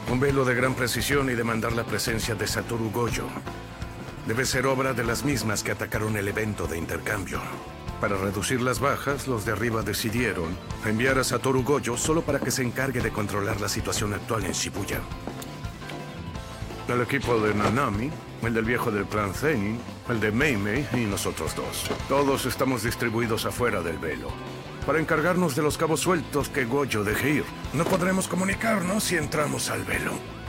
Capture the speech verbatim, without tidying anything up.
Un velo de gran precisión y demandar la presencia de Satoru Gojo. Debe ser obra de las mismas que atacaron el evento de intercambio. Para reducir las bajas, los de arriba decidieron enviar a Satoru Gojo solo para que se encargue de controlar la situación actual en Shibuya. El equipo de Nanami, el del viejo del clan Zenin, el de Mei Mei y nosotros dos. Todos estamos distribuidos afuera del velo, para encargarnos de los cabos sueltos que Gojo deje ir. No podremos comunicarnos si entramos al velo.